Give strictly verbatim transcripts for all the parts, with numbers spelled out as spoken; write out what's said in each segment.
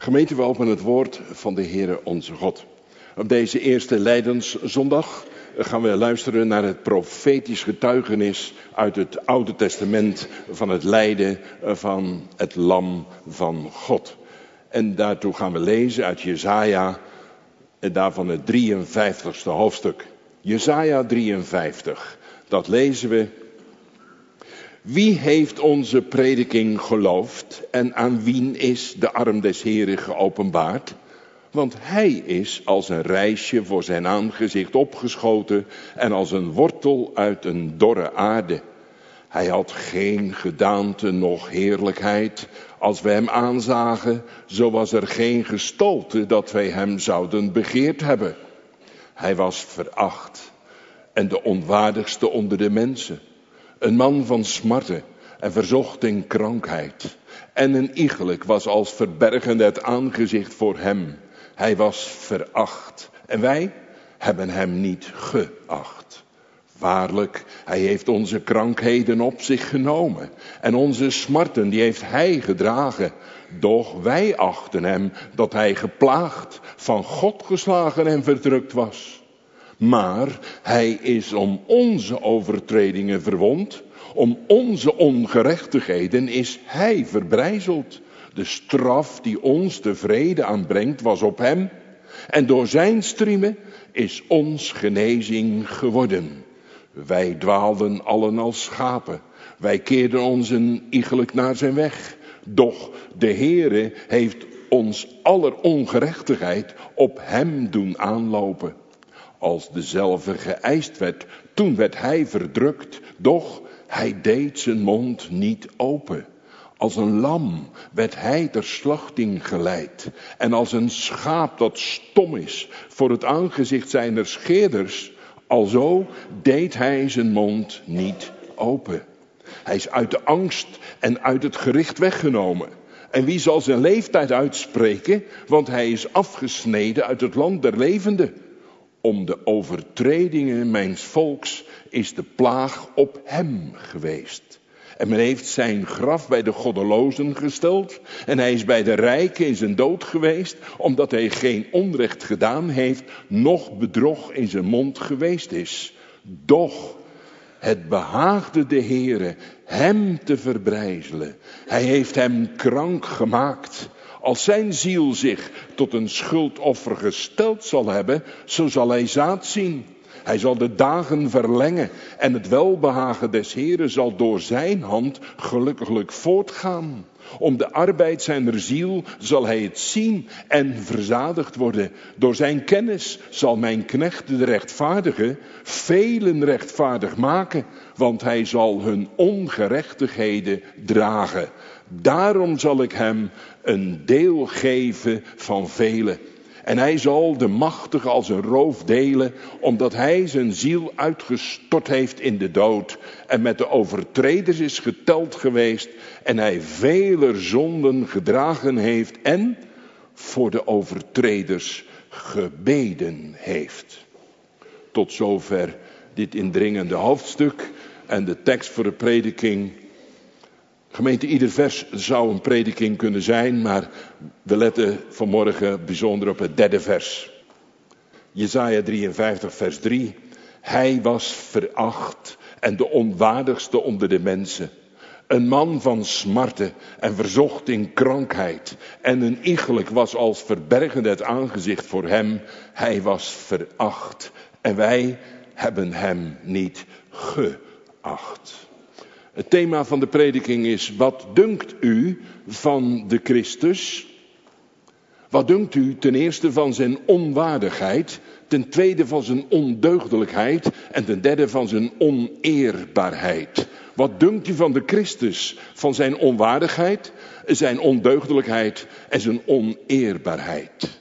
Gemeente, we openen het woord van de Heere onze God. Op deze eerste Lijdenszondag gaan we luisteren naar het profetisch getuigenis uit het Oude Testament van het lijden van het Lam van God. En daartoe gaan we lezen uit Jesaja, en daarvan het drieënvijftigste hoofdstuk. Jesaja drieënvijftig, dat lezen we. Wie heeft onze prediking geloofd en aan wien is de arm des Heeren geopenbaard? Want hij is als een rijsje voor zijn aangezicht opgeschoten en als een wortel uit een dorre aarde. Hij had geen gedaante noch heerlijkheid. Als we hem aanzagen, zo was er geen gestalte dat wij hem zouden begeerd hebben. Hij was veracht en de onwaardigste onder de mensen. Een man van smarten en verzocht in krankheid. En een iegelijk was als verbergende het aangezicht voor hem. Hij was veracht en wij hebben hem niet geacht. Waarlijk, hij heeft onze krankheden op zich genomen. En onze smarten, die heeft hij gedragen. Doch wij achten hem dat hij geplaagd, van God geslagen en verdrukt was. Maar hij is om onze overtredingen verwond. Om onze ongerechtigheden is hij verbrijzeld. De straf die ons de vrede aanbrengt was op hem. En door zijn striemen is ons genezing geworden. Wij dwaalden allen als schapen. Wij keerden ons een iegelijk naar zijn weg. Doch de Heere heeft ons aller ongerechtigheid op hem doen aanlopen. Als dezelfde geëist werd, toen werd hij verdrukt. Doch hij deed zijn mond niet open. Als een lam werd hij ter slachting geleid. En als een schaap dat stom is voor het aangezicht zijner scheerders. Alzo deed hij zijn mond niet open. Hij is uit de angst en uit het gericht weggenomen. En wie zal zijn leeftijd uitspreken? Want hij is afgesneden uit het land der levenden. Om de overtredingen mijns volks is de plaag op hem geweest. En men heeft zijn graf bij de goddelozen gesteld. En hij is bij de rijken in zijn dood geweest. Omdat hij geen onrecht gedaan heeft. Noch bedrog in zijn mond geweest is. Doch het behaagde de Heere hem te verbrijzelen. Hij heeft hem krank gemaakt. Als zijn ziel zich tot een schuldoffer gesteld zal hebben, zo zal hij zaad zien. Hij zal de dagen verlengen en het welbehagen des Heeren zal door zijn hand gelukkiglijk voortgaan. Om de arbeid zijner ziel zal hij het zien en verzadigd worden. Door zijn kennis zal mijn knecht de rechtvaardige velen rechtvaardig maken, want hij zal hun ongerechtigheden dragen. Daarom zal ik hem een deel geven van velen. En hij zal de machtige als een roof delen, omdat hij zijn ziel uitgestort heeft in de dood. En met de overtreders is geteld geweest. En hij veler zonden gedragen heeft en voor de overtreders gebeden heeft. Tot zover dit indringende hoofdstuk en de tekst voor de prediking. Gemeente, ieder vers zou een prediking kunnen zijn, maar we letten vanmorgen bijzonder op het derde vers. Jesaja drieënvijftig vers drie. Hij was veracht en de onwaardigste onder de mensen. Een man van smarten en verzocht in krankheid. En een iegelijk was als verbergende het aangezicht voor hem. Hij was veracht en wij hebben hem niet geacht. Het thema van de prediking is: wat dunkt u van de Christus? Wat dunkt u ten eerste van zijn onwaardigheid, ten tweede van zijn ondeugdelijkheid en ten derde van zijn oneerbaarheid? Wat dunkt u van de Christus, van zijn onwaardigheid, zijn ondeugdelijkheid en zijn oneerbaarheid?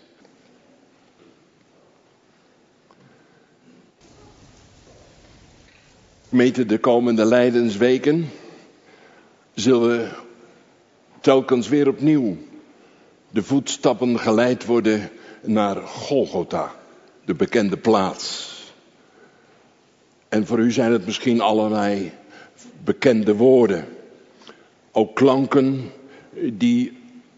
Gemeente, de komende lijdensweken zullen telkens weer opnieuw de voetstappen geleid worden naar Golgotha, de bekende plaats. En voor u zijn het misschien allerlei bekende woorden. Ook klanken die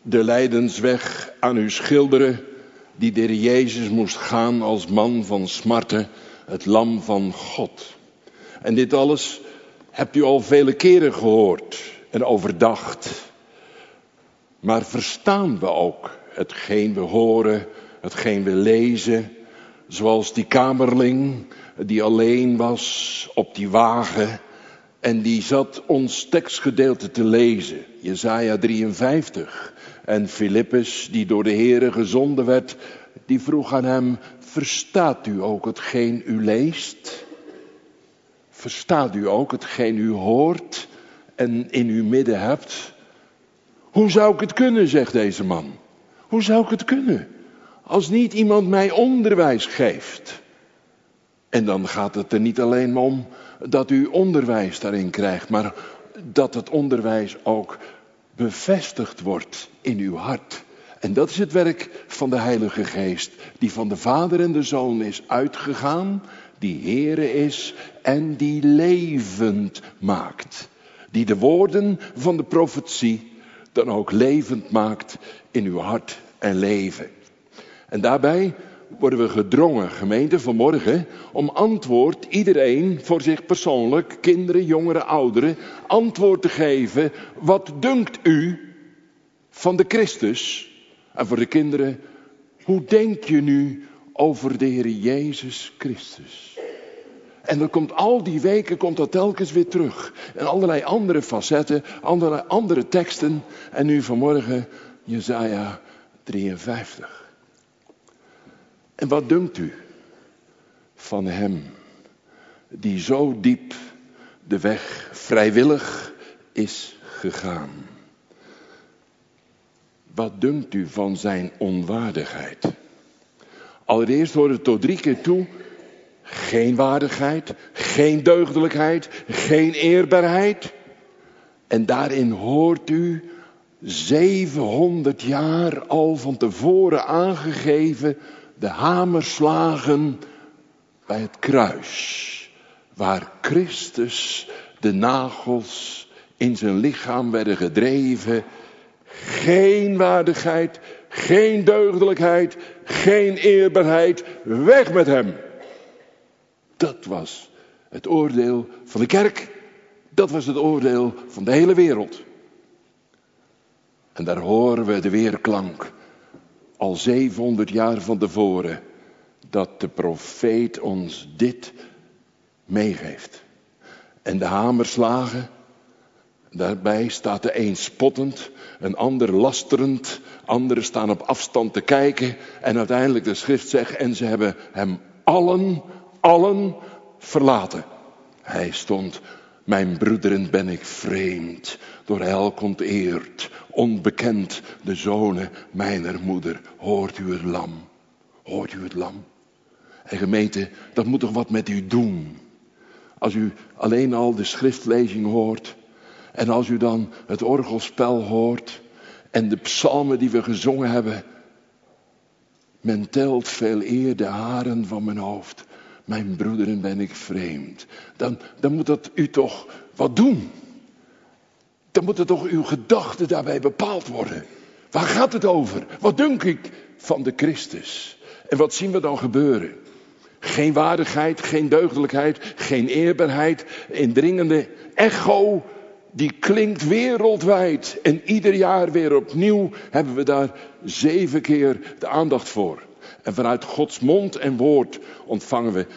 de lijdensweg aan u schilderen die de Heer Jezus moest gaan als man van smarten, het lam van God. En dit alles hebt u al vele keren gehoord en overdacht. Maar verstaan we ook hetgeen we horen, hetgeen we lezen, zoals die kamerling die alleen was op die wagen en die zat ons tekstgedeelte te lezen, Jesaja drieënvijftig. En Filippus, die door de Heere gezonden werd, die vroeg aan hem, verstaat u ook hetgeen u leest? Verstaat u ook hetgeen u hoort en in uw midden hebt? Hoe zou ik het kunnen, zegt deze man. Hoe zou ik het kunnen? Als niet iemand mij onderwijs geeft. En dan gaat het er niet alleen om dat u onderwijs daarin krijgt, maar dat het onderwijs ook bevestigd wordt in uw hart. En dat is het werk van de Heilige Geest, die van de Vader en de Zoon is uitgegaan, die Heere is en die levend maakt. Die de woorden van de profetie dan ook levend maakt in uw hart en leven. En daarbij worden we gedrongen, gemeente, vanmorgen, om antwoord, iedereen voor zich persoonlijk, kinderen, jongeren, ouderen, antwoord te geven. Wat dunkt u van de Christus? En voor de kinderen, hoe denk je nu over de Heer Jezus Christus? En dat komt al die weken, komt dat telkens weer terug. En allerlei andere facetten, allerlei andere teksten. En nu vanmorgen Jesaja drieënvijftig. En wat dunkt u van hem die zo diep de weg vrijwillig is gegaan? Wat dunkt u van zijn onwaardigheid? Allereerst hoort het tot drie keer toe. Geen waardigheid, geen deugdelijkheid, geen eerbaarheid. En daarin hoort u zevenhonderd jaar al van tevoren aangegeven de hamerslagen bij het kruis. Waar Christus de nagels in zijn lichaam werden gedreven. Geen waardigheid, geen deugdelijkheid, geen eerbaarheid. Weg met hem. Dat was het oordeel van de kerk. Dat was het oordeel van de hele wereld. En daar horen we de weerklank. Al zevenhonderd jaar van tevoren. Dat de profeet ons dit meegeeft. En de hamerslagen. Daarbij staat de een spottend. Een ander lasterend. Anderen staan op afstand te kijken. En uiteindelijk de schrift zegt. En ze hebben hem allen, allen verlaten. Hij stond. Mijn broederen ben ik vreemd, door elk onteerd, onbekend, de zonen mijner moeder. Hoort u het lam, hoort u het lam. En gemeente, dat moet toch wat met u doen. Als u alleen al de schriftlezing hoort, en als u dan het orgelspel hoort, en de psalmen die we gezongen hebben. Men telt veel eer de haren van mijn hoofd. Mijn broederen ben ik vreemd. Dan, dan moet dat u toch wat doen. Dan moeten toch uw gedachten daarbij bepaald worden. Waar gaat het over? Wat denk ik van de Christus? En wat zien we dan gebeuren? Geen waardigheid, geen deugdelijkheid, geen eerbaarheid. Indringende echo, die klinkt wereldwijd. En ieder jaar weer opnieuw hebben we daar zeven keer de aandacht voor. En vanuit Gods mond en woord ontvangen we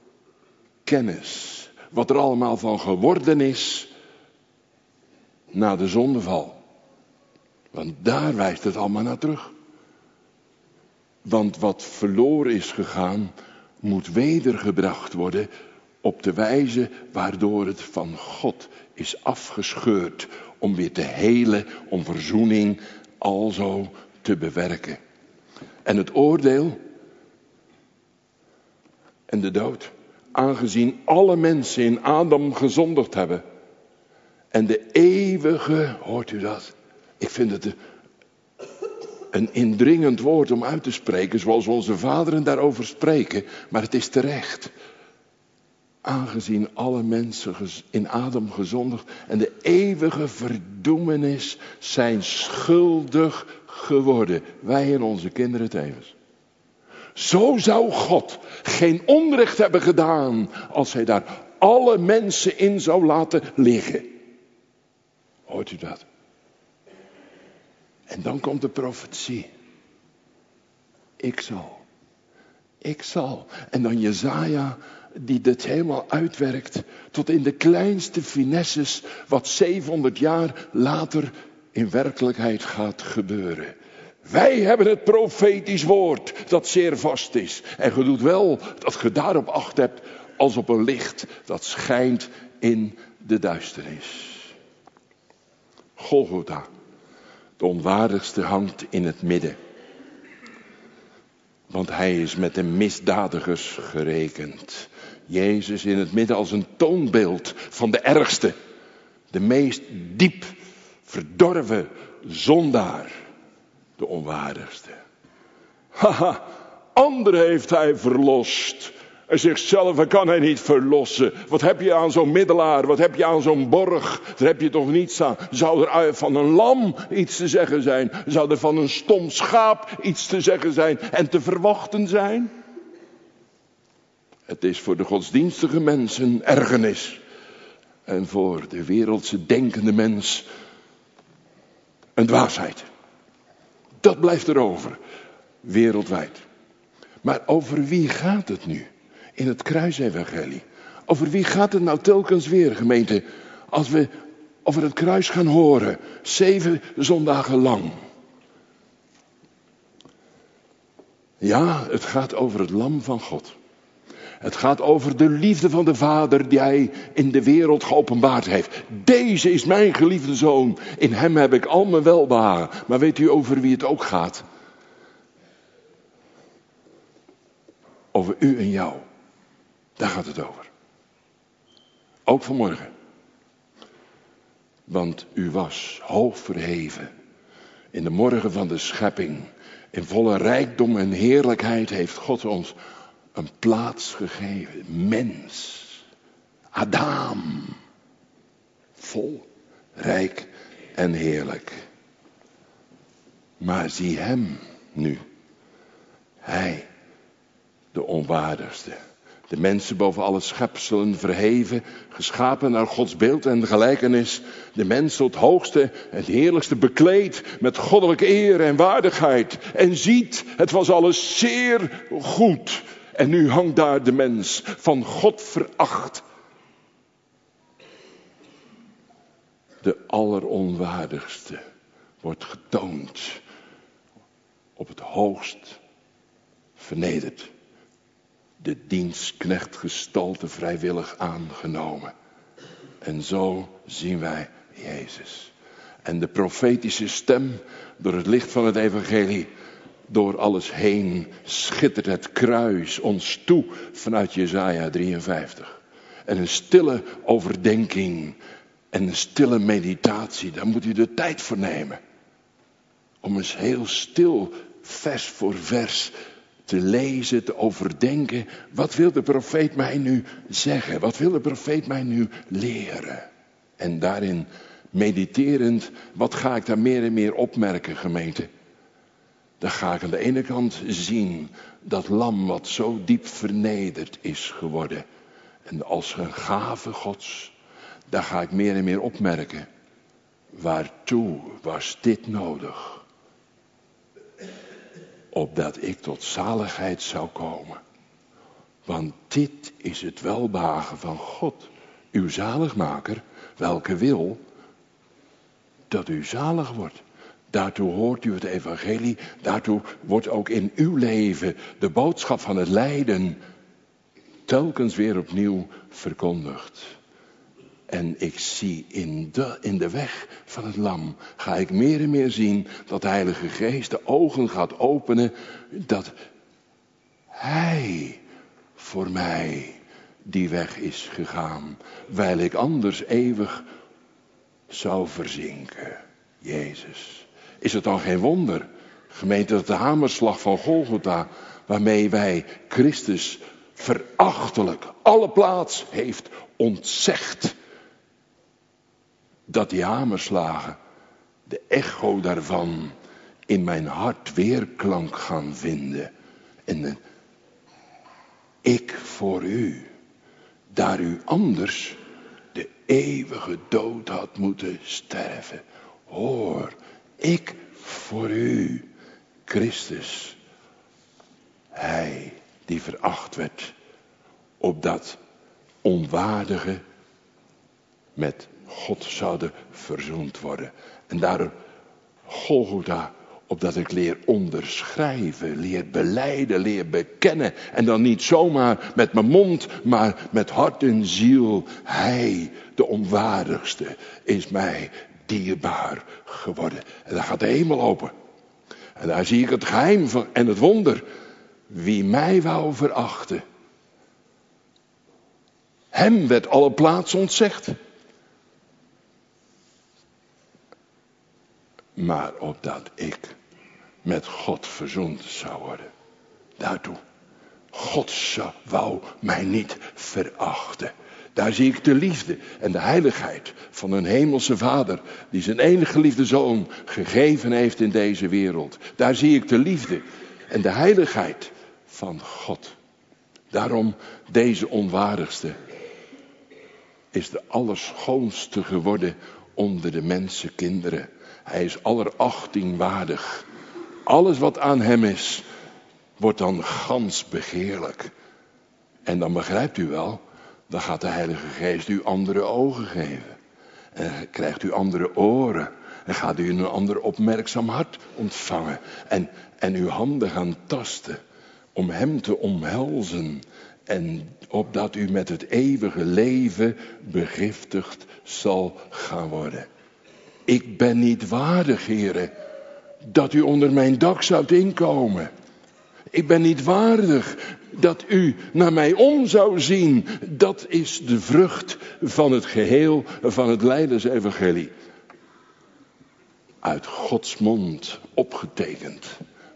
kennis. Wat er allemaal van geworden is na de zondeval. Want daar wijst het allemaal naar terug. Want wat verloren is gegaan, moet wedergebracht worden op de wijze waardoor het van God is afgescheurd. Om weer te helen, om verzoening alzo te bewerken. En het oordeel en de dood, aangezien alle mensen in Adam gezondigd hebben. En de eeuwige, hoort u dat? Ik vind het een indringend woord om uit te spreken, zoals onze vaderen daarover spreken. Maar het is terecht. aangezien alle mensen in Adam gezondigd en de eeuwige verdoemenis zijn schuldig geworden. Wij en onze kinderen tevens. Zo zou God geen onrecht hebben gedaan als hij daar alle mensen in zou laten liggen. Hoort u dat? En dan komt de profetie. Ik zal. Ik zal. En dan Jesaja die dit helemaal uitwerkt tot in de kleinste finesses wat zevenhonderd jaar later in werkelijkheid gaat gebeuren. Wij hebben het profetisch woord dat zeer vast is. En ge doet wel dat ge daarop acht hebt als op een licht dat schijnt in de duisternis. Golgotha, de onwaardigste, hangt in het midden. Want hij is met de misdadigers gerekend. Jezus in het midden als een toonbeeld van de ergste. De meest diep verdorven zondaar. De onwaardigste. Haha, anderen heeft hij verlost. En zichzelf kan hij niet verlossen. Wat heb je aan zo'n middelaar? Wat heb je aan zo'n borg? Daar heb je toch niets aan. Zou er van een lam iets te zeggen zijn? Zou er van een stom schaap iets te zeggen zijn en te verwachten zijn? Het is voor de godsdienstige mens een ergernis. En voor de wereldse denkende mens een dwaasheid. Dat blijft erover. Wereldwijd. Maar over wie gaat het nu? In het kruisevangelie. Over wie gaat het nou telkens weer, gemeente? Als we over het kruis gaan horen. Zeven zondagen lang. Ja, het gaat over het lam van God. Het gaat over de liefde van de Vader die hij in de wereld geopenbaard heeft. Deze is mijn geliefde zoon. In hem heb ik al mijn welbehagen. Maar weet u over wie het ook gaat? Over u en jou. Daar gaat het over. Ook vanmorgen. Want u was hoog verheven. In de morgen van de schepping. In volle rijkdom en heerlijkheid heeft God ons een plaats gegeven. Mens. Adam. Vol, rijk en heerlijk. Maar zie hem nu. Hij, de onwaardigste. De mensen boven alle schepselen verheven, geschapen naar Gods beeld en gelijkenis. De mens tot het hoogste en heerlijkste bekleed met goddelijke eer en waardigheid. En ziet, het was alles zeer goed. En nu hangt daar de mens van God veracht. De alleronwaardigste wordt getoond, op het hoogst vernederd. De dienstknechtgestalte vrijwillig aangenomen. En zo zien wij Jezus. En de profetische stem, door het licht van het evangelie, door alles heen, schittert het kruis ons toe vanuit Jesaja drieënvijftig. En een stille overdenking en een stille meditatie, daar moet u de tijd voor nemen. Om eens heel stil, vers voor vers, te lezen, te overdenken. Wat wil de profeet mij nu zeggen? Wat wil de profeet mij nu leren? En daarin mediterend, wat ga ik daar meer en meer opmerken, gemeente? Dan ga ik aan de ene kant zien dat lam wat zo diep vernederd is geworden. En als een gave Gods, daar ga ik meer en meer opmerken. Waartoe was dit nodig? Opdat ik tot zaligheid zou komen. Want dit is het welbehagen van God, uw zaligmaker, welke wil dat u zalig wordt. Daartoe hoort u het evangelie, daartoe wordt ook in uw leven de boodschap van het lijden telkens weer opnieuw verkondigd. En ik zie in de, in de weg van het lam, ga ik meer en meer zien dat de Heilige Geest de ogen gaat openen, dat Hij voor mij die weg is gegaan, wijl ik anders eeuwig zou verzinken. Jezus. Is het dan geen wonder, gemeente, dat de hamerslag van Golgotha, waarmee wij Christus verachtelijk, alle plaats heeft ontzegd. Dat die hamerslagen, de echo daarvan, in mijn hart weerklank gaan vinden. En uh, ik voor u, daar u anders de eeuwige dood had moeten sterven. Hoor, ik voor u, Christus, hij die veracht werd, opdat onwaardige met God zouden verzoend worden. En daarom Golgotha, opdat ik leer onderschrijven, leer belijden, leer bekennen. En dan niet zomaar met mijn mond, maar met hart en ziel. Hij, de onwaardigste, is mij dierbaar geworden. En daar gaat de hemel open. En daar zie ik het geheim van en het wonder. Wie mij wou verachten, hem werd alle plaats ontzegd. Maar opdat ik met God verzoend zou worden. Daartoe. God zou, wou mij niet verachten. Daar zie ik de liefde en de heiligheid van een hemelse vader. Die zijn enige geliefde zoon gegeven heeft in deze wereld. Daar zie ik de liefde en de heiligheid van God. Daarom deze onwaardigste is de allerschoonste geworden onder de mensenkinderen. Hij is allerachting waardig. Alles wat aan hem is, wordt dan gans begeerlijk. En dan begrijpt u wel, dan gaat de Heilige Geest u andere ogen geven. En krijgt u andere oren. En gaat u een ander opmerkzaam hart ontvangen. En, en uw handen gaan tasten om hem te omhelzen. En opdat u met het eeuwige leven begiftigd zal gaan worden. Ik ben niet waardig, Heere, dat u onder mijn dak zoudt inkomen. Ik ben niet waardig dat u naar mij om zou zien. Dat is de vrucht van het geheel van het Lijdensevangelie. Uit Gods mond opgetekend.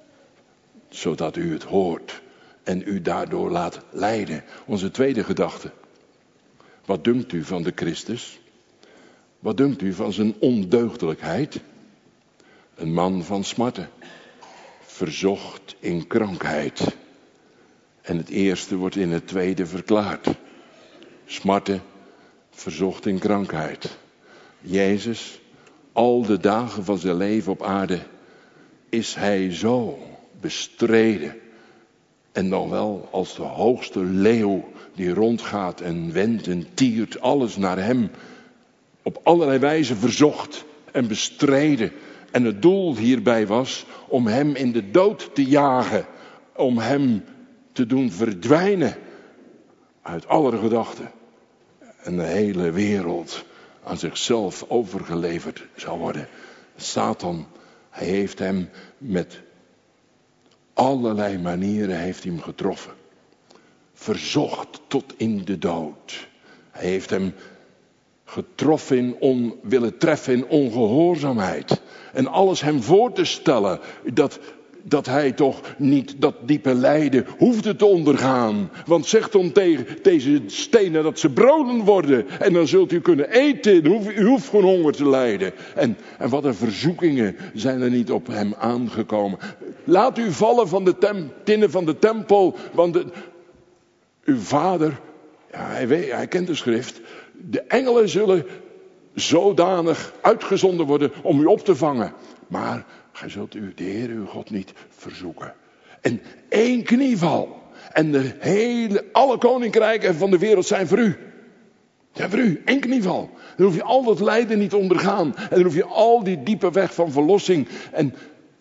Zodat u het hoort en u daardoor laat leiden. Onze tweede gedachte. Wat dunkt u van de Christus? Wat dunkt u van zijn ondeugdelijkheid? Een man van smarten. Verzocht in krankheid. En het eerste wordt in het tweede verklaard. Smarten, verzocht in krankheid. Jezus, al de dagen van zijn leven op aarde, is hij zo bestreden. En dan wel als de hoogste leeuw die rondgaat en wendt en tiert, alles naar hem. Op allerlei wijze verzocht en bestreden. En het doel hierbij was om hem in de dood te jagen. Om hem te doen verdwijnen uit alle gedachten. En de hele wereld aan zichzelf overgeleverd zou worden. Satan, hij heeft hem met allerlei manieren heeft hem getroffen. Verzocht tot in de dood. Hij heeft hem getroffen in on, willen treffen in ongehoorzaamheid. En alles hem voor te stellen dat, dat hij toch niet dat diepe lijden hoefde te ondergaan. Want zegt dan tegen deze stenen dat ze broden worden. En dan zult u kunnen eten. U hoeft geen honger te lijden. En, en wat een verzoekingen zijn er niet op hem aangekomen. Laat u vallen van de tem, tinnen van de tempel. Want de, uw vader, ja, hij, weet, hij kent de schrift. De engelen zullen zodanig uitgezonden worden om u op te vangen. Maar gij zult u de Heer uw God niet verzoeken. En één knieval. En de hele, alle koninkrijken van de wereld zijn voor u. Ja, voor u. Één knieval. Dan hoef je al dat lijden niet te ondergaan. En dan hoef je al die diepe weg van verlossing. En,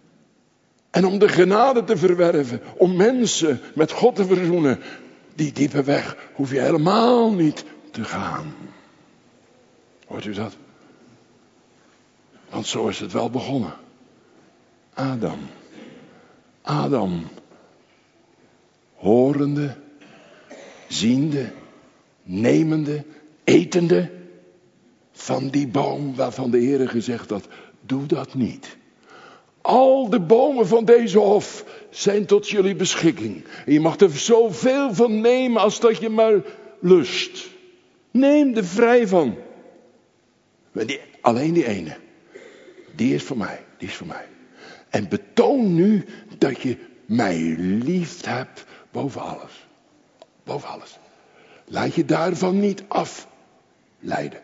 en om de genade te verwerven. Om mensen met God te verzoenen. Die diepe weg hoef je helemaal niet te gaan. Hoort u dat? Want zo is het wel begonnen. Adam. Adam. Horende. Ziende. Nemende. Etende. Van die boom waarvan de Heer gezegd had. Doe dat niet. Al de bomen van deze hof zijn tot jullie beschikking. En je mag er zoveel van nemen als dat je maar lust. Neem er vrij van. Maar die, alleen die ene. Die is voor mij. Die is voor mij. En betoon nu dat je mij lief hebt boven alles. Boven alles. Laat je daarvan niet afleiden.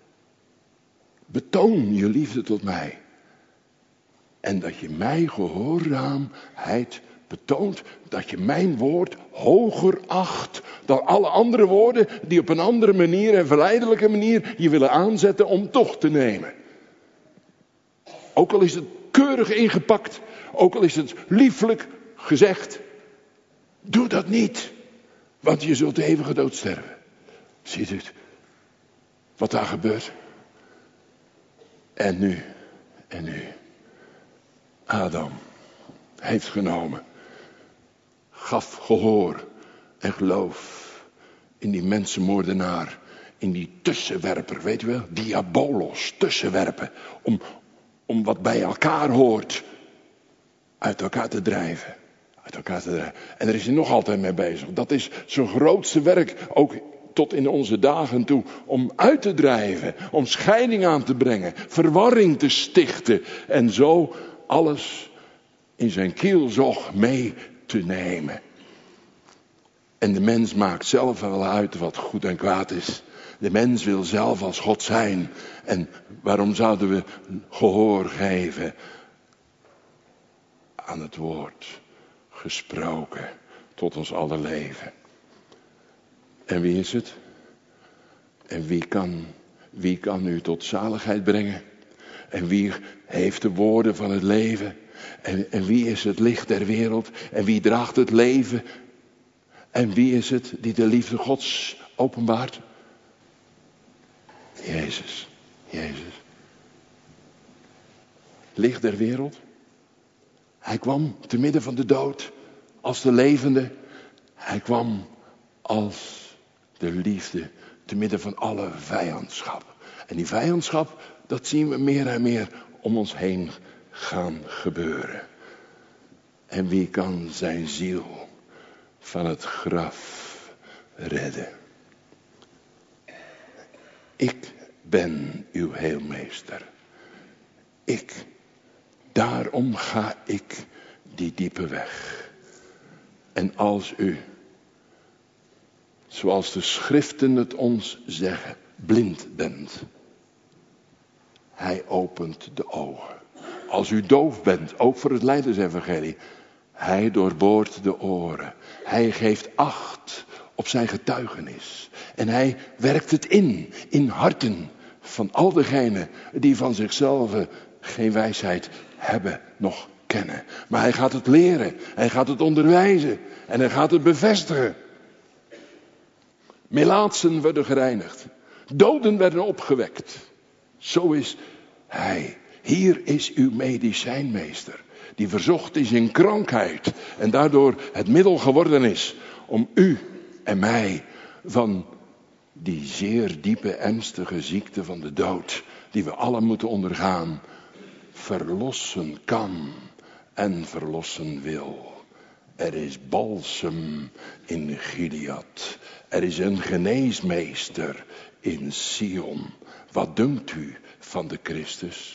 Betoon je liefde tot mij. En dat je mij gehoorzaamheid betoont. Dat je mijn woord hoger acht dan alle andere woorden die op een andere manier en verleidelijke manier je willen aanzetten om toch te nemen. Ook al is het keurig ingepakt. Ook al is het lieflijk gezegd. Doe dat niet. Want je zult de eeuwige dood sterven. Ziet u het? Wat daar gebeurt? En nu. En nu. Adam heeft genomen. Gaf gehoor en geloof in die mensenmoordenaar. In die tussenwerper, weet u wel? Diabolos, tussenwerpen. Om, om wat bij elkaar hoort. Uit elkaar te drijven. Uit elkaar te drijven. En daar is hij nog altijd mee bezig. Dat is zijn grootste werk. Ook tot in onze dagen toe. Om uit te drijven. Om scheiding aan te brengen. Verwarring te stichten. En zo alles in zijn kielzog mee te nemen. En de mens maakt zelf wel uit wat goed en kwaad is. De mens wil zelf als God zijn. En waarom zouden we gehoor geven aan het woord gesproken tot ons aller leven? En wie is het? En wie kan, wie kan u tot zaligheid brengen? En wie heeft de woorden van het leven? En, en wie is het licht der wereld? En wie draagt het leven? En wie is het die de liefde Gods openbaart? Jezus, Jezus. Licht der wereld. Hij kwam te midden van de dood als de levende. Hij kwam als de liefde te midden van alle vijandschap. En die vijandschap, dat zien we meer en meer om ons heen gaan gebeuren. En wie kan zijn ziel van het graf redden? Ik ben uw heelmeester. Ik, daarom ga ik die diepe weg. En als u, zoals de schriften het ons zeggen, blind bent, hij opent de ogen. Als u doof bent, ook voor het lijdensevangelie, hij doorboort de oren. Hij geeft acht op zijn getuigenis. En hij werkt het in, in harten van al degenen die van zichzelf geen wijsheid hebben, nog kennen. Maar hij gaat het leren, hij gaat het onderwijzen en hij gaat het bevestigen. Melaatsen werden gereinigd, doden werden opgewekt. Zo is hij. Hier is uw medicijnmeester, die verzocht is in krankheid en daardoor het middel geworden is om u en mij van die zeer diepe, ernstige ziekte van de dood, die we allen moeten ondergaan, verlossen kan en verlossen wil. Er is balsem in Gilead. Er is een geneesmeester in Sion. Wat dunkt u van de Christus?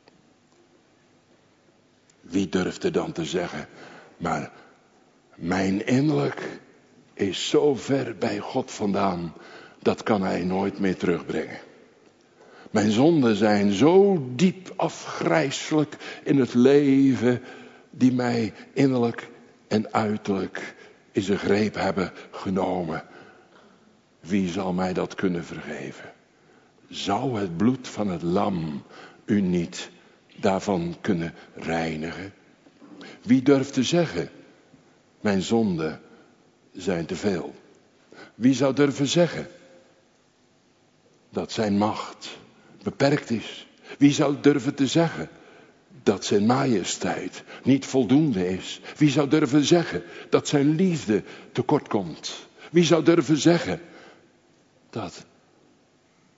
Wie durft er dan te zeggen, maar mijn innerlijk is zo ver bij God vandaan, dat kan hij nooit meer terugbrengen. Mijn zonden zijn zo diep afgrijselijk in het leven, die mij innerlijk en uiterlijk in zijn greep hebben genomen. Wie zal mij dat kunnen vergeven? Zou het bloed van het lam u niet daarvan kunnen reinigen? Wie durft te zeggen, mijn zonden zijn te veel? Wie zou durven zeggen dat zijn macht beperkt is? Wie zou durven te zeggen dat zijn majesteit niet voldoende is? Wie zou durven zeggen dat zijn liefde tekort komt? Wie zou durven zeggen dat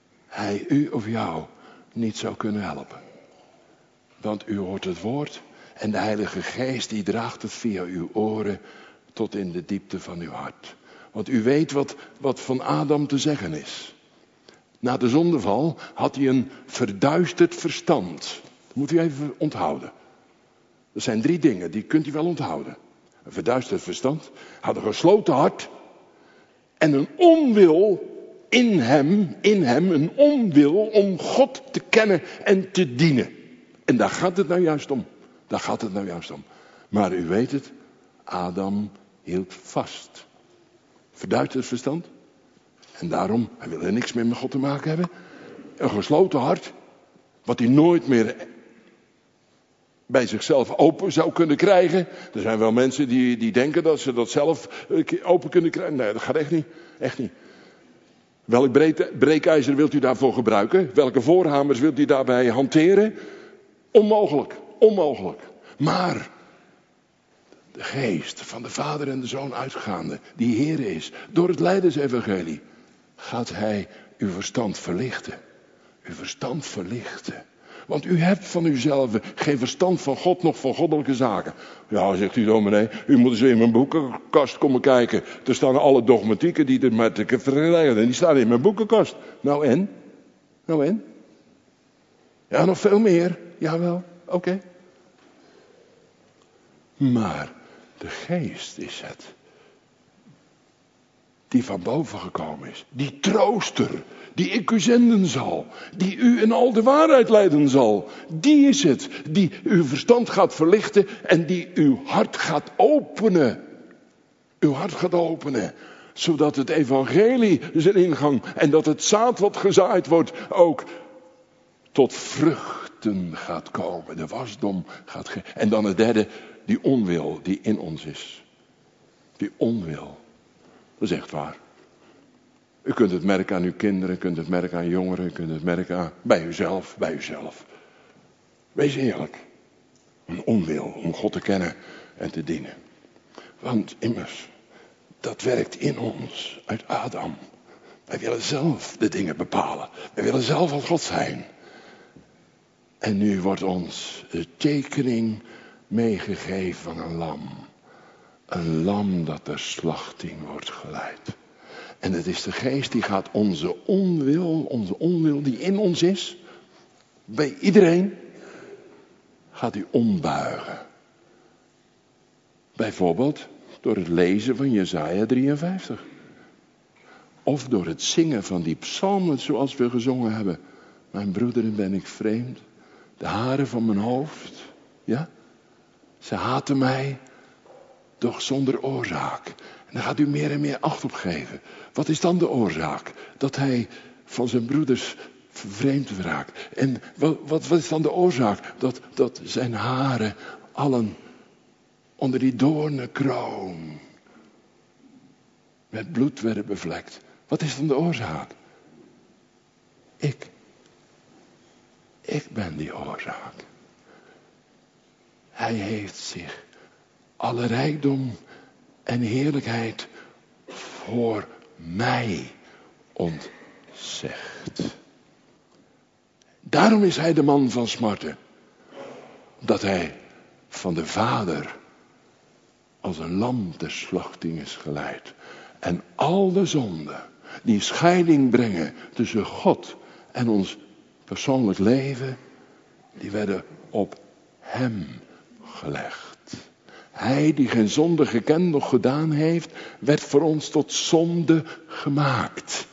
hij u of jou niet zou kunnen helpen? Want u hoort het woord En de Heilige Geest die draagt het via uw oren tot in de diepte van uw hart. Want u weet wat, wat van Adam te zeggen is. Na de zondeval had hij een verduisterd verstand. Dat moet u even onthouden. Er zijn drie dingen, die kunt u wel onthouden. Een verduisterd verstand, had een gesloten hart en een onwil in hem, in hem, een onwil om God te kennen en te dienen. En daar gaat het nou juist om. Daar gaat het nou juist om. Maar u weet het, Adam hield vast. Verduisterd verstand. En daarom, hij wilde niks meer met God te maken hebben. Een gesloten hart, wat hij nooit meer bij zichzelf open zou kunnen krijgen. Er zijn wel mensen die, die denken dat ze dat zelf open kunnen krijgen. Nee, dat gaat echt niet. Echt niet. Welk breekijzer wilt u daarvoor gebruiken? Welke voorhamers wilt u daarbij hanteren? Onmogelijk. Onmogelijk. Maar de geest van de Vader en de Zoon uitgaande, die Heer is, door het Lijdensevangelie, gaat hij uw verstand verlichten. Uw verstand verlichten. Want u hebt van uzelf geen verstand van God, nog van goddelijke zaken. Ja, zegt u dominee, u moet eens in mijn boekenkast komen kijken. Er staan alle dogmatieken die er maar te vergelijken. En die staan in mijn boekenkast. Nou en? Nou en? Ja, nog veel meer. Jawel, oké. Okay. Maar de geest is het. Die van boven gekomen is. Die trooster. Die ik u zenden zal. Die u in al de waarheid leiden zal. Die is het. Die uw verstand gaat verlichten. En die uw hart gaat openen. Uw hart gaat openen. Zodat het evangelie zijn ingang. En dat het zaad wat gezaaid wordt ook tot vruchten gaat komen. De wasdom gaat ge- En dan het derde. Die onwil die in ons is. Die onwil. Dat is echt waar. U kunt het merken aan uw kinderen, u kunt het merken aan jongeren, u kunt het merken aan, bij uzelf, bij uzelf. Wees eerlijk. Een onwil om God te kennen en te dienen. Want immers, dat werkt in ons uit Adam. Wij willen zelf de dingen bepalen. Wij willen zelf als God zijn. En nu wordt ons de tekening meegegeven van een lam. Een lam dat ter slachting wordt geleid. En het is de geest die gaat onze onwil, onze onwil die in ons is, bij iedereen, gaat die ombuigen. Bijvoorbeeld door het lezen van Jesaja drieënvijftig. Of door het zingen van die psalmen zoals we gezongen hebben. Mijn broederen ben ik vreemd, de haren van mijn hoofd, ja, ze haten mij, doch zonder oorzaak. En daar gaat u meer en meer acht op geven. Wat is dan de oorzaak? Dat hij van zijn broeders vervreemd raakt. En wat, wat, wat is dan de oorzaak? Dat, dat zijn haren allen onder die doornenkroon met bloed werden bevlekt. Wat is dan de oorzaak? Ik. Ik ben die oorzaak. Hij heeft zich alle rijkdom en heerlijkheid voor mij ontzegd. Daarom is hij de man van smarten. Dat hij van de Vader als een lam ter slachting is geleid. En al de zonden die scheiding brengen tussen God en ons persoonlijk leven, die werden op hem gelegd. Hij die geen zonde gekend nog gedaan heeft, werd voor ons tot zonde gemaakt.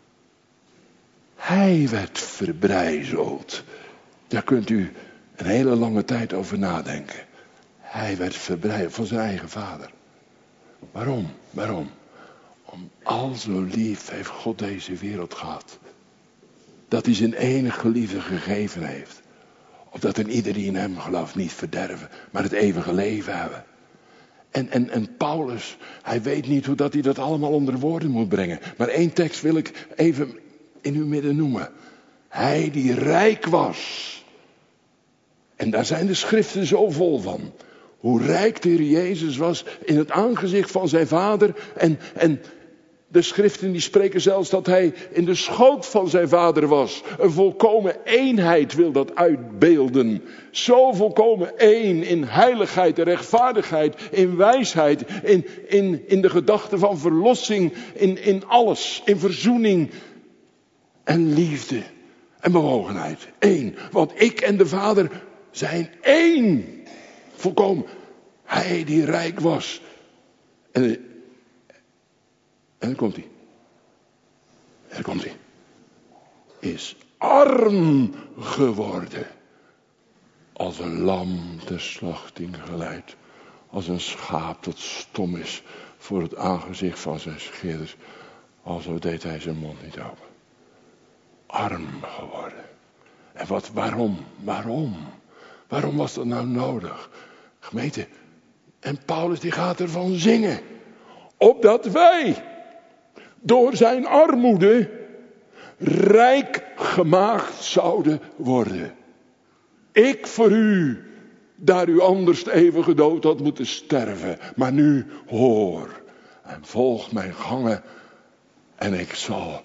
Hij werd verbrijzeld. Daar kunt u een hele lange tijd over nadenken. Hij werd verbrijzeld van zijn eigen vader. Waarom? Waarom? Om al zo lief heeft God deze wereld gehad. Dat hij zijn enige geliefde gegeven heeft. Opdat een ieder die in hem gelooft niet verderven, maar het eeuwige leven hebben. En, en, en Paulus, hij weet niet hoe dat hij dat allemaal onder woorden moet brengen. Maar één tekst wil ik even in uw midden noemen. Hij die rijk was. En daar zijn de schriften zo vol van. Hoe rijk de Heer Jezus was in het aangezicht van zijn Vader. En, en De schriften die spreken zelfs dat hij in de schoot van zijn vader was. Een volkomen eenheid wil dat uitbeelden. Zo volkomen één in heiligheid en rechtvaardigheid, in wijsheid, in, in, in de gedachte van verlossing, in, in alles, in verzoening en liefde en bewogenheid. Eén, want ik en de Vader zijn één. Volkomen. Hij die rijk was. En, en dan komt hij. En dan komt hij. Is arm geworden. Als een lam ter slachting geleid. Als een schaap dat stom is voor het aangezicht van zijn scheerders. Alzo deed hij zijn mond niet open. Arm geworden. En wat, waarom? Waarom? Waarom was dat nou nodig? Gemeente, en Paulus die gaat ervan zingen. Opdat wij door zijn armoede rijk gemaakt zouden worden. Ik voor u, daar u anders de eeuwige dood had moeten sterven. Maar nu hoor en volg mijn gangen. En ik zal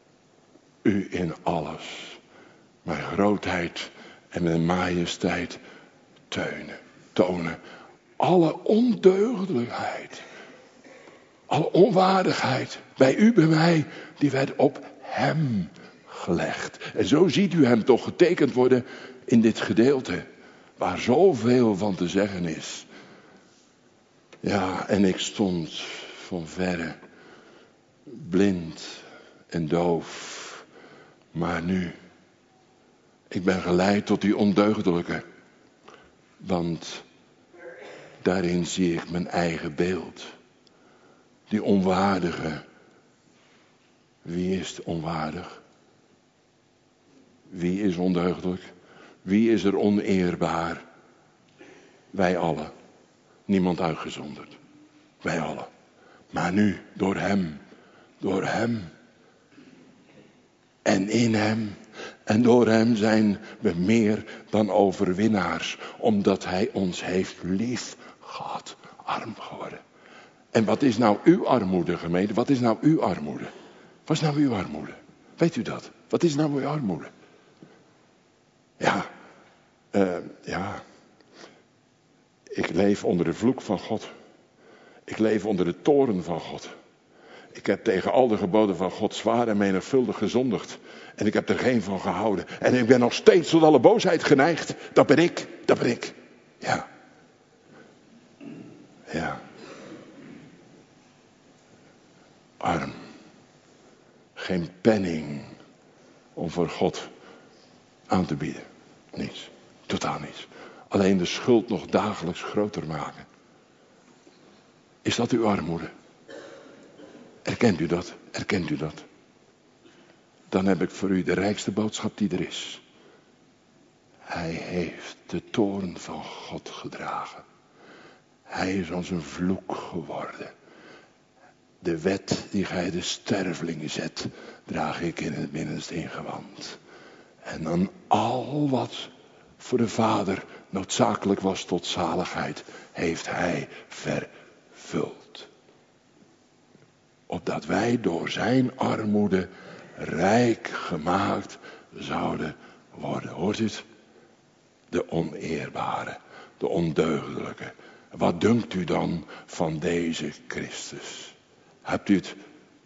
u in alles, mijn grootheid en mijn majesteit teunen, tonen. Alle ondeugdelijkheid, alle onwaardigheid bij u, bij mij, die werd op hem gelegd. En zo ziet u hem toch getekend worden in dit gedeelte, waar zoveel van te zeggen is. Ja, en ik stond van verre, blind en doof. Maar nu, ik ben geleid tot die ondeugdelijke. Want daarin zie ik mijn eigen beeld. Die onwaardige. Wie is onwaardig? Wie is ondeugdelijk? Wie is er oneerbaar? Wij allen. Niemand uitgezonderd. Wij allen. Maar nu, door hem. Door hem. En in hem. En door hem zijn we meer dan overwinnaars. Omdat hij ons heeft lief gehad. Arm geworden. En wat is nou uw armoede, gemeente? Wat is nou uw armoede? Wat is nou uw armoede? Weet u dat? Wat is nou uw armoede? Ja. Uh, ja. Ik leef onder de vloek van God. Ik leef onder de toorn van God. Ik heb tegen al de geboden van God zwaar en menigvuldig gezondigd. En ik heb er geen van gehouden. En ik ben nog steeds tot alle boosheid geneigd. Dat ben ik, dat ben ik. Ja. Ja. Arm. Geen penning om voor God aan te bieden. Niets. Totaal niets. Alleen de schuld nog dagelijks groter maken. Is dat uw armoede? Erkent u dat? Erkent u dat? Dan heb ik voor u de rijkste boodschap die er is. Hij heeft de toorn van God gedragen. Hij is als een vloek geworden. De wet die gij de stervelingen zet, draag ik in het binnenste ingewand. En dan al wat voor de Vader noodzakelijk was tot zaligheid, heeft hij vervuld. Opdat wij door zijn armoede rijk gemaakt zouden worden. Hoort u het? De oneerbare, de ondeugdelijke. Wat dunkt u dan van deze Christus? Hebt u het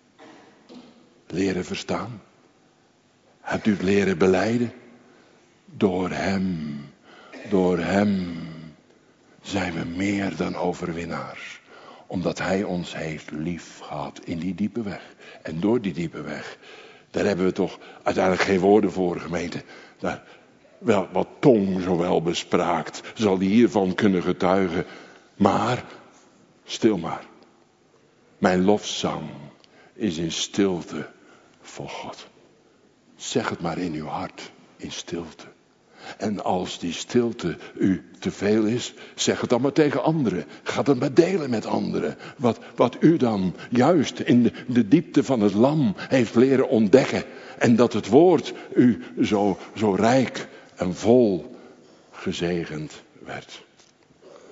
leren verstaan? Hebt u het leren belijden? Door hem, door hem zijn we meer dan overwinnaars. Omdat hij ons heeft lief gehad in die diepe weg. En door die diepe weg, daar hebben we toch uiteindelijk geen woorden voor, gemeente. Daar, wel, wat tong zo wel bespraakt, zal die hiervan kunnen getuigen. Maar, stil maar. Mijn lofzang is in stilte voor God. Zeg het maar in uw hart, in stilte. En als die stilte u te veel is, zeg het dan maar tegen anderen. Ga het maar delen met anderen. Wat, wat u dan juist in de, de diepte van het lam heeft leren ontdekken. En dat het woord u zo, zo rijk en vol gezegend werd.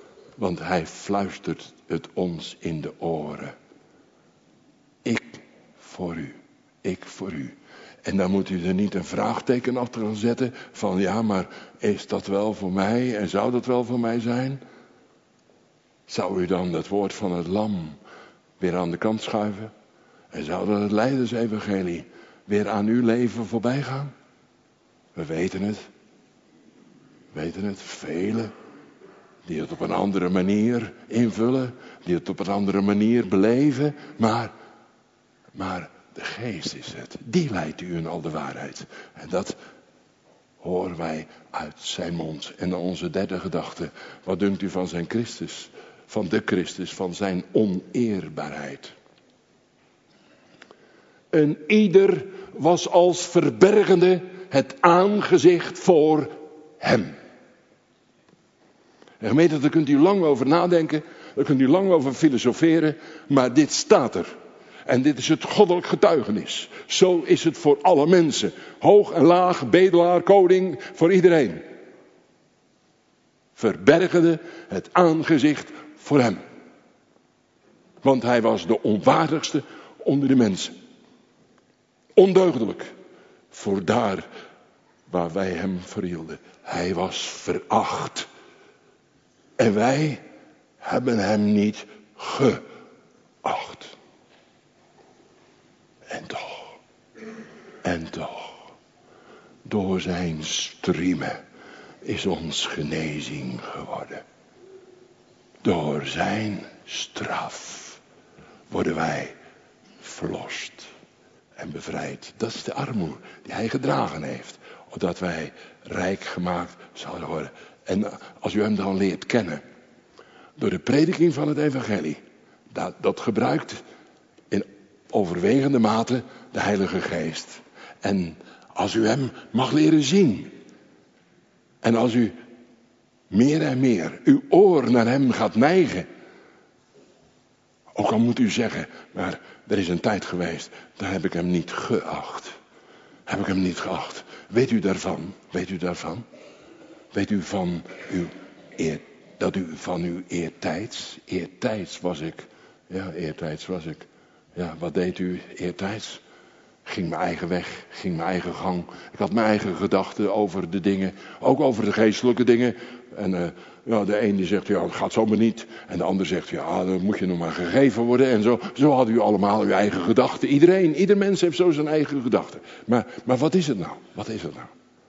Want hij fluistert het ons in de oren. Ik voor u. Ik voor u. En dan moet u er niet een vraagteken achter gaan zetten van ja, maar is dat wel voor mij en zou dat wel voor mij zijn? Zou u dan het woord van het lam weer aan de kant schuiven? En zou dat het lijdensevangelie weer aan uw leven voorbij gaan? We weten het. We weten het. Velen die het op een andere manier invullen. Die het op een andere manier beleven. Maar, maar de geest is het. Die leidt u in al de waarheid. En dat horen wij uit zijn mond. En onze derde gedachte. Wat dunkt u van zijn Christus? Van de Christus, van zijn oneerbaarheid. En ieder was als verbergende het aangezicht voor hem. En gemeente, daar kunt u lang over nadenken, daar kunt u lang over filosoferen, maar dit staat er. En dit is het goddelijk getuigenis. Zo is het voor alle mensen. Hoog en laag, bedelaar, koning, voor iedereen. Verbergende het aangezicht voor hem. Want hij was de onwaardigste onder de mensen. Ondeugdelijk. Voor daar waar wij hem verhielden. Hij was veracht. En wij hebben hem niet geacht. En toch. En toch. Door zijn striemen is ons genezing geworden. Door zijn straf worden wij verlost en bevrijd. Dat is de armoede die hij gedragen heeft. Opdat wij rijk gemaakt zouden worden. En als u hem dan leert kennen. Door de prediking van het evangelie. Dat, dat gebruikt in overwegende mate de Heilige Geest. En als u hem mag leren zien. En als u meer en meer uw oor naar hem gaat neigen. Ook al moet u zeggen, maar er is een tijd geweest, daar heb ik hem niet geacht. Heb ik hem niet geacht. Weet u daarvan? Weet u daarvan? Weet u van uw eer, dat u van uw eertijds, eertijds was ik. Ja, eertijds was ik. Ja, wat deed u eertijds? Ging mijn eigen weg, ging mijn eigen gang. Ik had mijn eigen gedachten over de dingen, ook over de geestelijke dingen. En uh, ja, de een die zegt, ja, het gaat zomaar niet. En de ander zegt, ja, dan moet je nog maar gegeven worden. En zo, zo hadden u allemaal uw eigen gedachten. Iedereen, ieder mens heeft zo zijn eigen gedachten. Maar, maar wat is het nou? Wat is het nou?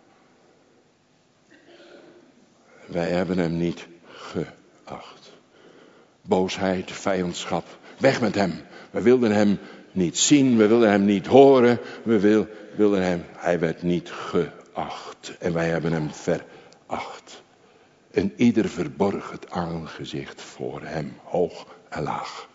Wij hebben hem niet geacht. Boosheid, vijandschap, weg met hem. We wilden hem niet zien, we wilden hem niet horen. We wil, wilden hem, hij werd niet geacht. En wij hebben hem veracht. En ieder verborg het aangezicht voor hem, hoog en laag.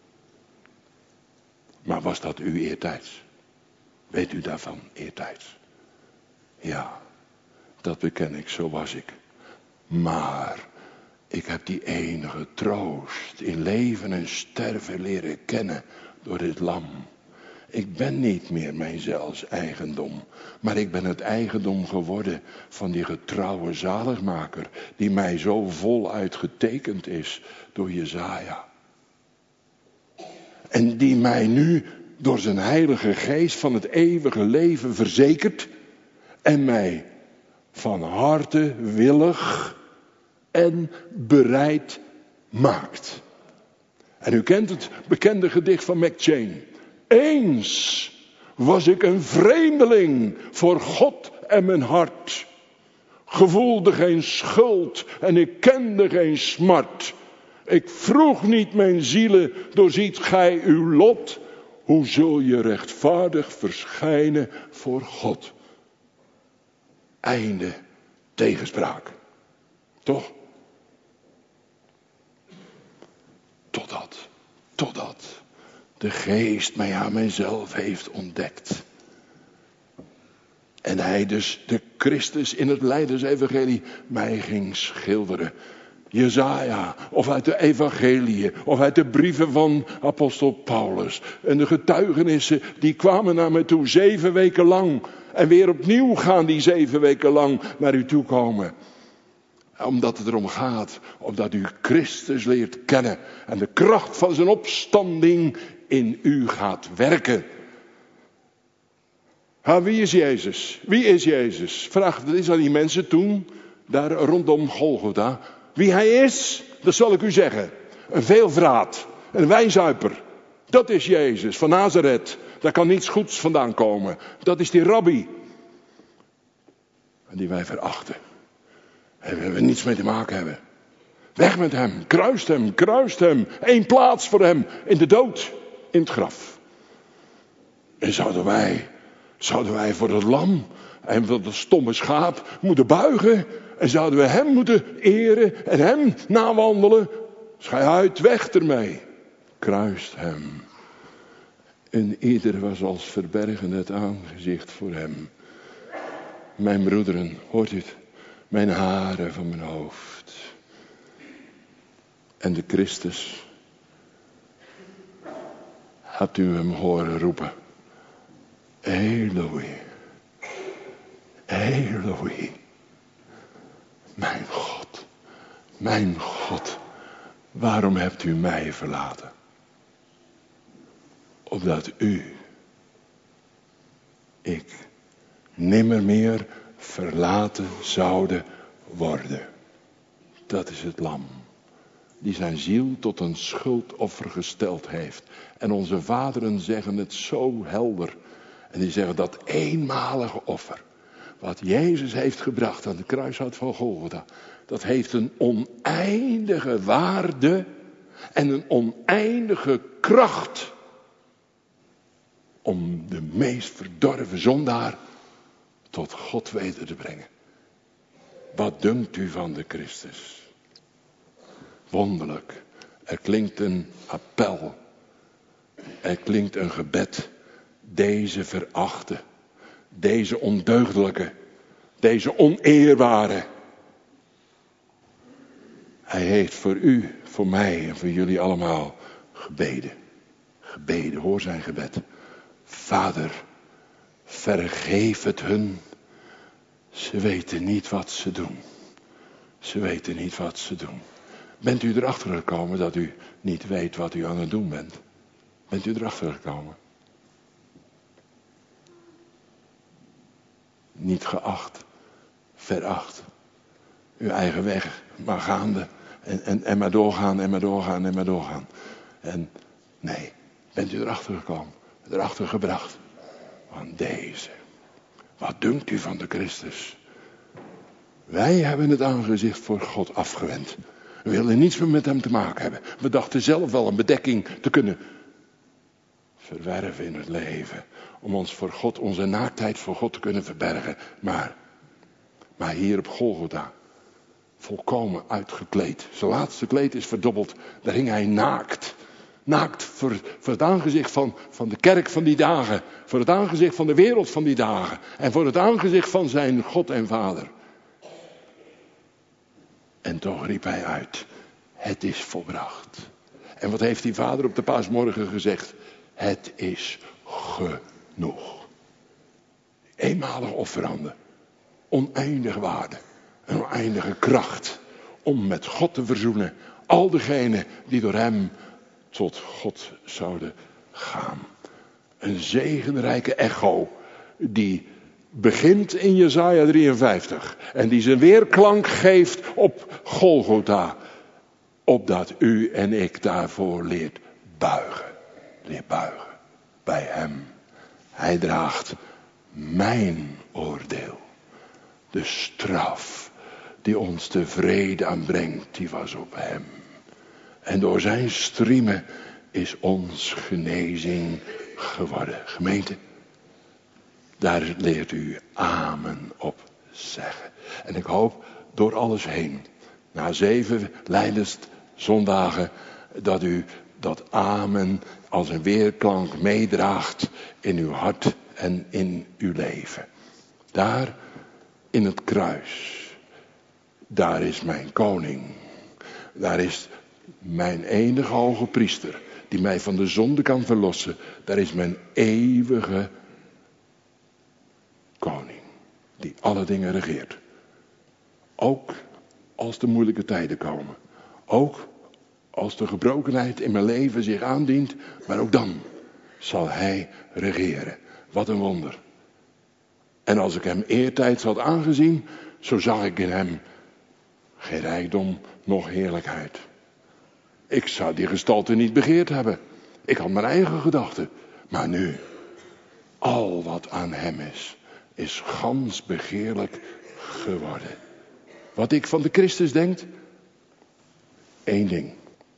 Maar was dat uw eertijds? Weet u daarvan, eertijds? Ja, dat beken ik, zo was ik. Maar ik heb die enige troost in leven en sterven leren kennen door dit lam. Ik ben niet meer mijzelfs eigendom, maar ik ben het eigendom geworden van die getrouwe zaligmaker, die mij zo voluit getekend is door Jesaja. En die mij nu door zijn heilige geest van het eeuwige leven verzekert en mij van harte willig en bereid maakt. En u kent het bekende gedicht van McChain. Eens was ik een vreemdeling voor God en mijn hart. Gevoelde geen schuld en ik kende geen smart. Ik vroeg niet mijn zielen, doorziet gij uw lot. Hoe zul je rechtvaardig verschijnen voor God? Einde tegenspraak. Toch? Totdat, totdat de geest mij aan mijzelf heeft ontdekt. En hij dus, de Christus in het lijdensevangelie, mij ging schilderen. Jesaja, of uit de evangeliën, of uit de brieven van apostel Paulus. En de getuigenissen, die kwamen naar me toe, zeven weken lang. En weer opnieuw gaan die zeven weken lang naar u toe komen. Omdat het erom gaat, opdat u Christus leert kennen. En de kracht van zijn opstanding in u gaat werken. Ha, wie is Jezus? Wie is Jezus? Vraag het eens aan die mensen toen, daar rondom Golgotha. Wie hij is, dat zal ik u zeggen. Een veelvraat, een wijnzuiper. Dat is Jezus van Nazareth. Daar kan niets goeds vandaan komen. Dat is die rabbi. En die wij verachten. En waar we niets mee te maken hebben. Weg met hem, kruist hem, kruist hem. Eén plaats voor hem in de dood, in het graf. En zouden wij, zouden wij voor het lam en voor het stomme schaap moeten buigen. En zouden we hem moeten eren en hem nawandelen. Schij uit, weg ermee. Kruist hem. En ieder was als verbergen het aangezicht voor hem. Mijn broederen, hoort u het? Mijn haren van mijn hoofd. En de Christus. Hebt u hem horen roepen. Eloi. Eloi. Mijn God. Mijn God. Waarom hebt u mij verlaten? Opdat u, ik, nimmer meer verlaten zouden worden. Dat is het lam. Die zijn ziel tot een schuldoffer gesteld heeft. En onze vaderen zeggen het zo helder. En die zeggen dat eenmalige offer. Wat Jezus heeft gebracht aan de kruishout van Golgotha. Dat heeft een oneindige waarde. En een oneindige kracht. Om de meest verdorven zondaar tot God weten te brengen. Wat dunkt u van de Christus? Wonderlijk. Er klinkt een appel. Er klinkt een gebed. Deze verachte. Deze ondeugdelijke. Deze oneerbare. Hij heeft voor u, voor mij en voor jullie allemaal gebeden. Gebeden, hoor zijn gebed. Vader, vergeef het hun. Ze weten niet wat ze doen. Ze weten niet wat ze doen. Bent u erachter gekomen dat u niet weet wat u aan het doen bent? Bent u erachter gekomen? Niet geacht, veracht. Uw eigen weg, maar gaande. En, en, en maar doorgaan, en maar doorgaan, en maar doorgaan. En nee, bent u erachter gekomen? Erachter gebracht. Van deze. Wat dunkt u van de Christus? Wij hebben het aangezicht voor God afgewend. We wilden niets meer met hem te maken hebben. We dachten zelf wel een bedekking te kunnen verwerven in het leven. Om ons voor God, onze naaktheid voor God te kunnen verbergen. Maar, maar hier op Golgotha. Volkomen uitgekleed. Zijn laatste kleed is verdobbeld. Daar hing hij naakt. Naakt voor, voor het aangezicht van, van de kerk van die dagen. Voor het aangezicht van de wereld van die dagen. En voor het aangezicht van zijn God en Vader. En toch riep hij uit. Het is volbracht. En wat heeft die vader op de paasmorgen gezegd? Het is genoeg. Eenmalig offerande. Oneindige waarde. Een oneindige kracht. Om met God te verzoenen. Al degenen die door hem tot God zouden gaan. Een zegenrijke echo. Die begint in Jesaja drieënvijftig. En die zijn weerklank geeft op Golgotha. Opdat u en ik daarvoor leert buigen. Leert buigen. Bij hem. Hij draagt mijn oordeel. De straf die ons de vrede aanbrengt, die was op hem. En door zijn striemen is ons genezing geworden. Gemeente, daar leert u amen op zeggen. En ik hoop door alles heen, na zeven lijdenszondagen, dat u dat amen als een weerklank meedraagt in uw hart en in uw leven. Daar in het kruis, daar is mijn koning. Daar is mijn enige hoge priester, die mij van de zonde kan verlossen. Daar is mijn eeuwige koning, die alle dingen regeert. Ook als de moeilijke tijden komen. Ook als de gebrokenheid in mijn leven zich aandient. Maar ook dan zal hij regeren. Wat een wonder. En als ik hem eertijds had aangezien, zo zag ik in hem geen rijkdom, nog heerlijkheid. Ik zou die gestalte niet begeerd hebben. Ik had mijn eigen gedachten. Maar nu, al wat aan hem is, is gans begeerlijk geworden. Wat ik van de Christus denk? Eén ding.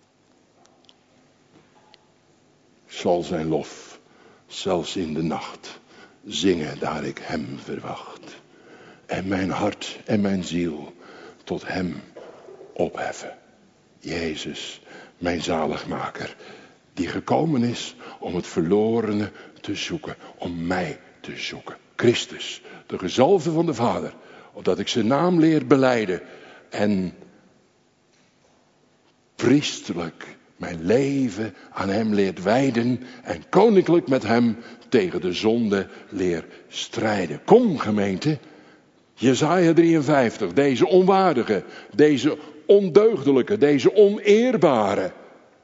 Zal zijn lof, zelfs in de nacht, zingen daar ik hem verwacht. En mijn hart en mijn ziel tot hem opheffen. Jezus, mijn zaligmaker, die gekomen is om het verlorene te zoeken, om mij te zoeken. Christus, de gezalfde van de Vader, opdat ik zijn naam leer belijden en priesterlijk mijn leven aan hem leert wijden en koninklijk met hem tegen de zonde leer strijden. Kom gemeente, Jesaja drieënvijftig, deze onwaardige, deze ondeugdelijke, deze oneerbare.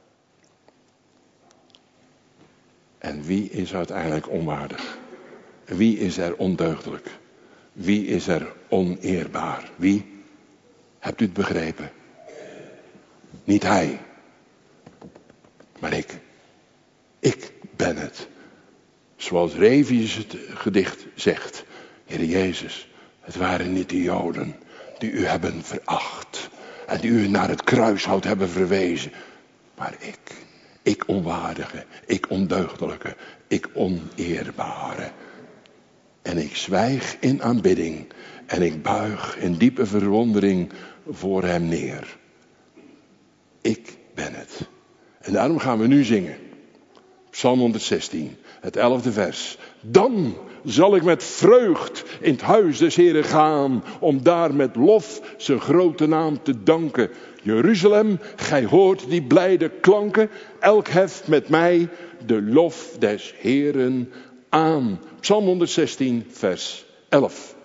En wie is uiteindelijk onwaardig? Wie is er ondeugdelijk? Wie is er oneerbaar? Wie? Hebt u het begrepen? Niet hij, maar ik. Ik ben het. Zoals Revius het gedicht zegt. Heere Jezus, het waren niet de Joden die u hebben veracht. En die u naar het kruishout hebben verwezen. Maar ik, ik onwaardige, ik ondeugdelijke, ik oneerbare. En ik zwijg in aanbidding en ik buig in diepe verwondering voor hem neer. Ik ben het. En daarom gaan we nu zingen. Psalm honderdzestien, het elfde vers. Dan zal ik met vreugd in het huis des Heren gaan, om daar met lof zijn grote naam te danken. Jeruzalem, gij hoort die blijde klanken, elk heft met mij de lof des Heren aan. Psalm honderdzestien, vers elf.